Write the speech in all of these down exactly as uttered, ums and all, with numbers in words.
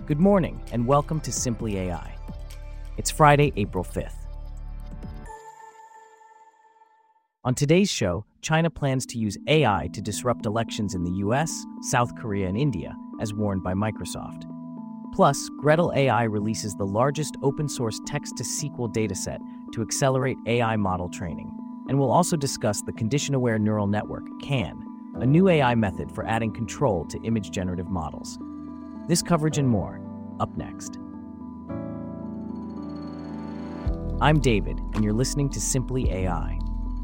Good morning, and welcome to Simply A I. It's Friday, April fifth. On today's show, China plans to use A I to disrupt elections in the U S, South Korea, and India, as warned by Microsoft. Plus, Gretel A I releases the largest open-source text-to-S Q L dataset to accelerate A I model training. And we'll also discuss the Condition-Aware Neural Network, CAN, a new A I method for adding control to image-generative models. This coverage and more, up next. I'm David, and you're listening to Simply A I.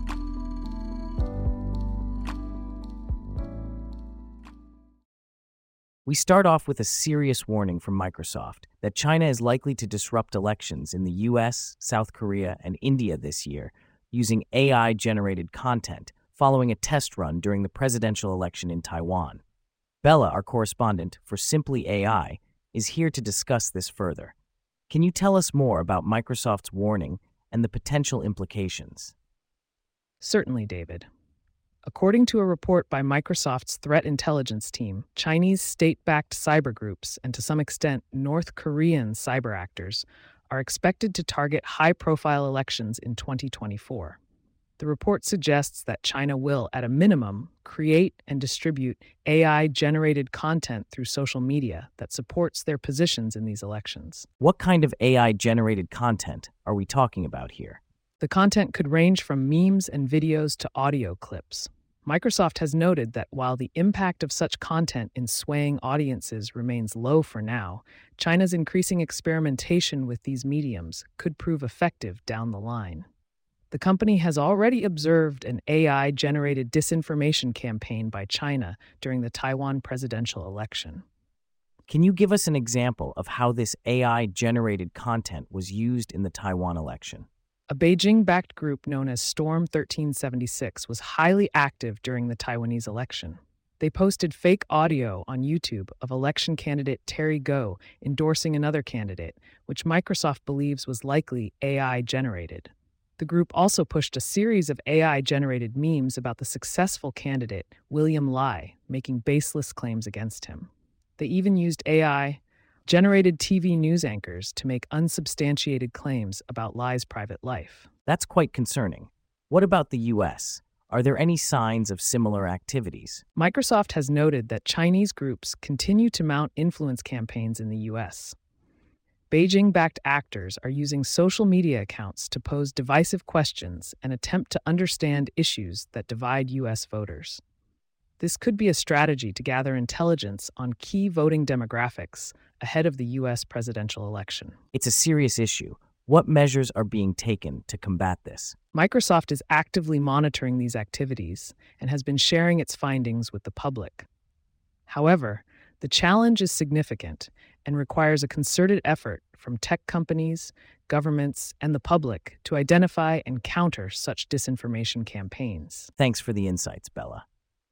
We start off with a serious warning from Microsoft that China is likely to disrupt elections in the U S, South Korea, and India this year using A I-generated content following a test run during the presidential election in Taiwan. Bella, our correspondent for Simply A I, is here to discuss this further. Can you tell us more about Microsoft's warning and the potential implications? Certainly, David. According to a report by Microsoft's threat intelligence team, Chinese state-backed cyber groups and to some extent North Korean cyber actors are expected to target high-profile elections in twenty twenty-four. The report suggests that China will, at a minimum, create and distribute A I-generated content through social media that supports their positions in these elections. What kind of A I-generated content are we talking about here? The content could range from memes and videos to audio clips. Microsoft has noted that while the impact of such content in swaying audiences remains low for now, China's increasing experimentation with these mediums could prove effective down the line. The company has already observed an A I-generated disinformation campaign by China during the Taiwan presidential election. Can you give us an example of how this A I-generated content was used in the Taiwan election? A Beijing-backed group known as Storm thirteen seventy-six was highly active during the Taiwanese election. They posted fake audio on YouTube of election candidate Terry Gou endorsing another candidate, which Microsoft believes was likely A I-generated. The group also pushed a series of A I-generated memes about the successful candidate, William Lai, making baseless claims against him. They even used A I-generated T V news anchors to make unsubstantiated claims about Lai's private life. That's quite concerning. What about the U S? Are there any signs of similar activities? Microsoft has noted that Chinese groups continue to mount influence campaigns in the U S. Beijing-backed actors are using social media accounts to pose divisive questions and attempt to understand issues that divide U S voters. This could be a strategy to gather intelligence on key voting demographics ahead of the U S presidential election. It's a serious issue. What measures are being taken to combat this? Microsoft is actively monitoring these activities and has been sharing its findings with the public. However, the challenge is significant and requires a concerted effort from tech companies, governments, and the public to identify and counter such disinformation campaigns. Thanks for the insights, Bella.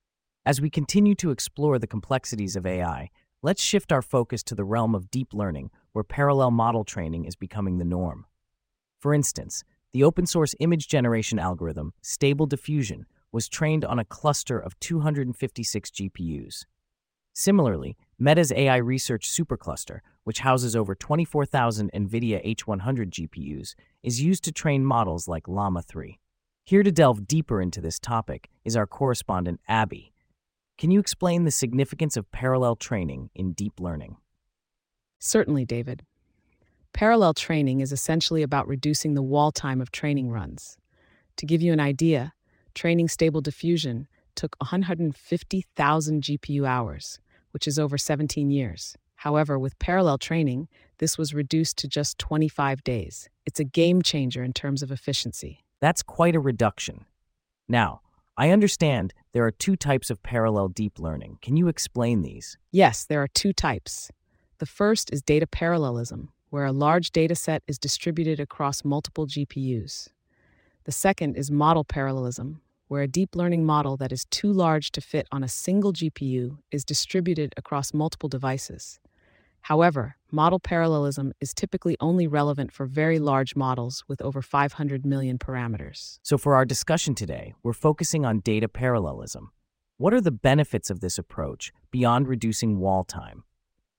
As we continue to explore the complexities of A I, let's shift our focus to the realm of deep learning, where parallel model training is becoming the norm. For instance, the open-source image generation algorithm, Stable Diffusion, was trained on a cluster of two hundred fifty-six G P Us. Similarly, Meta's A I Research Supercluster, which houses over twenty-four thousand NVIDIA H one hundred G P Us, is used to train models like Llama three. Here to delve deeper into this topic is our correspondent, Abby. Can you explain the significance of parallel training in deep learning? Certainly, David. Parallel training is essentially about reducing the wall time of training runs. To give you an idea, training Stable Diffusion took one hundred fifty thousand G P U hours, which is over seventeen years. However, with parallel training, this was reduced to just twenty-five days. It's a game changer in terms of efficiency. That's quite a reduction. Now, I understand there are two types of parallel deep learning. Can you explain these? Yes, there are two types. The first is data parallelism, where a large data set is distributed across multiple G P Us. The second is model parallelism, where a deep learning model that is too large to fit on a single G P U is distributed across multiple devices. However, model parallelism is typically only relevant for very large models with over five hundred million parameters. So for our discussion today, we're focusing on data parallelism. What are the benefits of this approach beyond reducing wall time?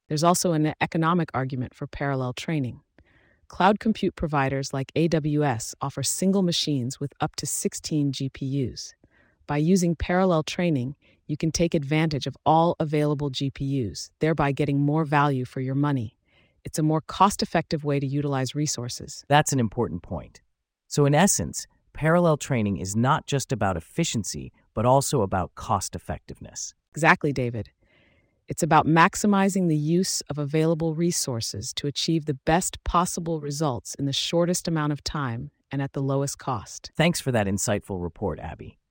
There's also an economic argument for parallel training. Cloud compute providers like A W S offer single machines with up to sixteen G P Us. By using parallel training, you can take advantage of all available G P Us, thereby getting more value for your money. It's a more cost-effective way to utilize resources. That's an important point. So in essence, parallel training is not just about efficiency, but also about cost-effectiveness. Exactly, David. It's about maximizing the use of available resources to achieve the best possible results in the shortest amount of time and at the lowest cost. Thanks for that insightful report, Abby.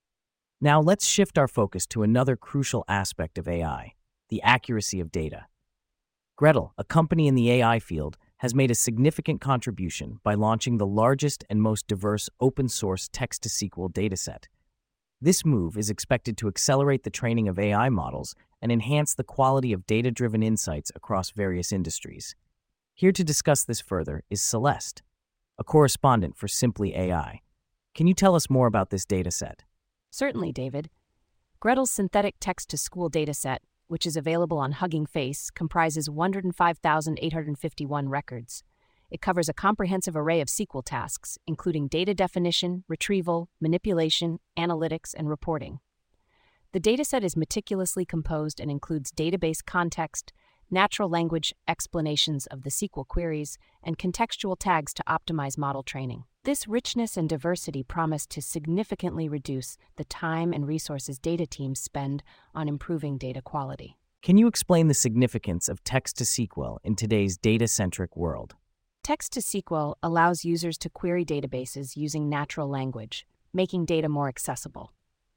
Now let's shift our focus to another crucial aspect of A I, the accuracy of data. Gretel, a company in the A I field, has made a significant contribution by launching the largest and most diverse open-source text-to-S Q L dataset. This move is expected to accelerate the training of A I models and enhance the quality of data-driven insights across various industries. Here to discuss this further is Celeste, a correspondent for Simply A I. Can you tell us more about this dataset? Certainly, David. Gretel's synthetic text-to-S Q L dataset, which is available on Hugging Face, comprises one hundred five thousand eight hundred fifty-one records. It covers a comprehensive array of S Q L tasks, including data definition, retrieval, manipulation, analytics, and reporting. The dataset is meticulously composed and includes database context, natural language explanations of the S Q L queries, and contextual tags to optimize model training. This richness and diversity promise to significantly reduce the time and resources data teams spend on improving data quality. Can you explain the significance of text-to-S Q L in today's data-centric world? Text-to-S Q L allows users to query databases using natural language, making data more accessible.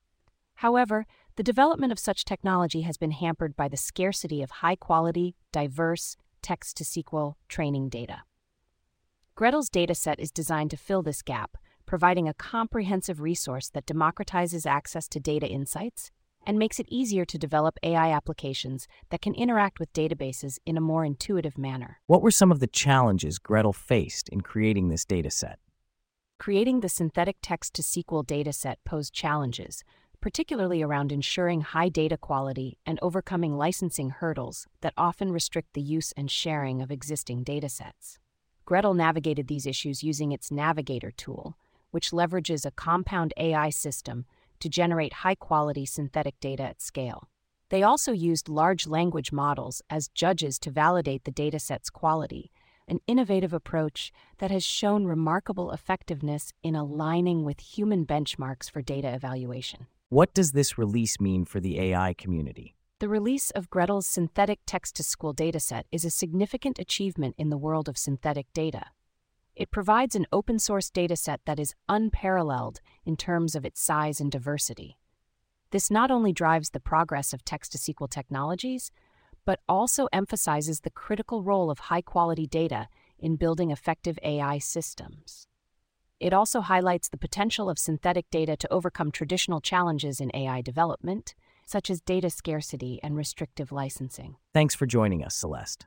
However, the development of such technology has been hampered by the scarcity of high-quality, diverse text-to-S Q L training data. Gretel's dataset is designed to fill this gap, providing a comprehensive resource that democratizes access to data insights and makes it easier to develop A I applications that can interact with databases in a more intuitive manner. What were some of the challenges Gretel faced in creating this dataset? Creating the synthetic text-to-S Q L dataset posed challenges, particularly around ensuring high data quality and overcoming licensing hurdles that often restrict the use and sharing of existing datasets. Gretel navigated these issues using its Navigator tool, which leverages a compound A I system to generate high-quality synthetic data at scale. They also used large language models as judges to validate the dataset's quality, an innovative approach that has shown remarkable effectiveness in aligning with human benchmarks for data evaluation. What does this release mean for the A I community? The release of Gretel's synthetic text-to-S Q L dataset is a significant achievement in the world of synthetic data. It provides an open-source dataset that is unparalleled in terms of its size and diversity. This not only drives the progress of text-to-S Q L technologies, but also emphasizes the critical role of high-quality data in building effective A I systems. It also highlights the potential of synthetic data to overcome traditional challenges in A I development, such as data scarcity and restrictive licensing. Thanks for joining us, Celeste.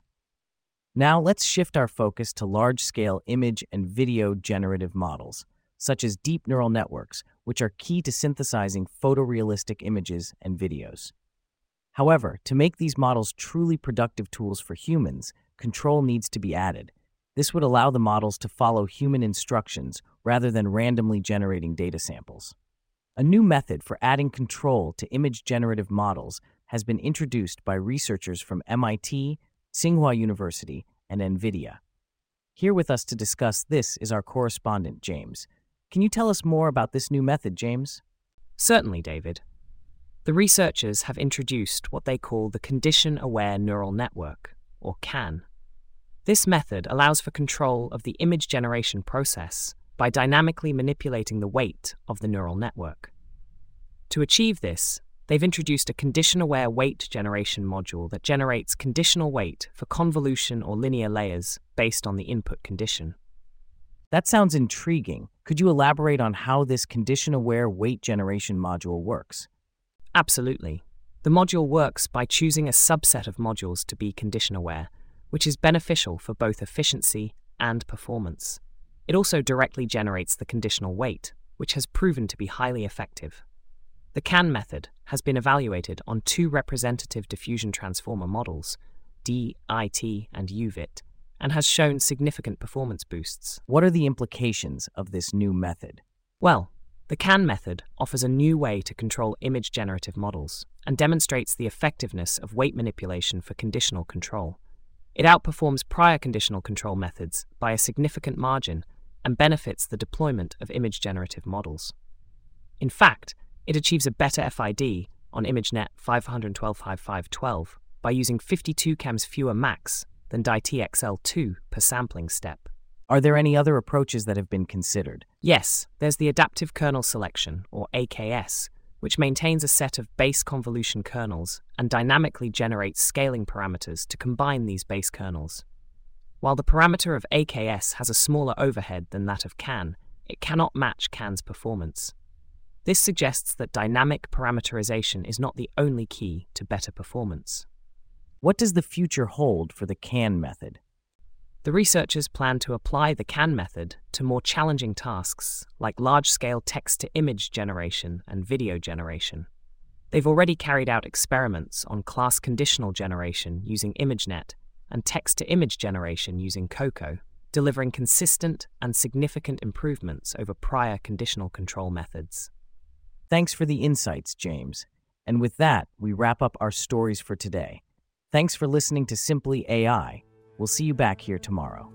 Now let's shift our focus to large-scale image and video generative models, such as deep neural networks, which are key to synthesizing photorealistic images and videos. However, to make these models truly productive tools for humans, control needs to be added. This would allow the models to follow human instructions rather than randomly generating data samples. A new method for adding control to image generative models has been introduced by researchers from M I T, Tsinghua University, and NVIDIA. Here with us to discuss this is our correspondent, James. Can you tell us more about this new method, James? Certainly, David. The researchers have introduced what they call the Condition-Aware Neural Network, or C A N. This method allows for control of the image generation process by dynamically manipulating the weight of the neural network. To achieve this, they've introduced a condition-aware weight generation module that generates conditional weight for convolution or linear layers based on the input condition. That sounds intriguing. Could you elaborate on how this condition-aware weight generation module works? Absolutely. The module works by choosing a subset of modules to be condition-aware, which is beneficial for both efficiency and performance. It also directly generates the conditional weight, which has proven to be highly effective. The C A N method has been evaluated on two representative diffusion transformer models, D I T, and U V I T, and has shown significant performance boosts. What are the implications of this new method? Well, the CAN method offers a new way to control image generative models and demonstrates the effectiveness of weight manipulation for conditional control. It outperforms prior conditional control methods by a significant margin and benefits the deployment of image generative models. In fact, it achieves a better F I D on ImageNet five twelve dash five twelve by using fifty-two cams fewer M A Cs than D I T X L two per sampling step. Are there any other approaches that have been considered? Yes, there's the Adaptive Kernel Selection, or A K S, which maintains a set of base convolution kernels and dynamically generates scaling parameters to combine these base kernels. While the parameter of A K S has a smaller overhead than that of CAN, it cannot match CAN's performance. This suggests that dynamic parameterization is not the only key to better performance. What does the future hold for the CAN method? The researchers plan to apply the CAN method to more challenging tasks like large-scale text-to-image generation and video generation. They've already carried out experiments on class conditional generation using ImageNet and text-to-image generation using COCO, delivering consistent and significant improvements over prior conditional control methods. Thanks for the insights, James. And with that, we wrap up our stories for today. Thanks for listening to Simply A I. We'll see you back here tomorrow.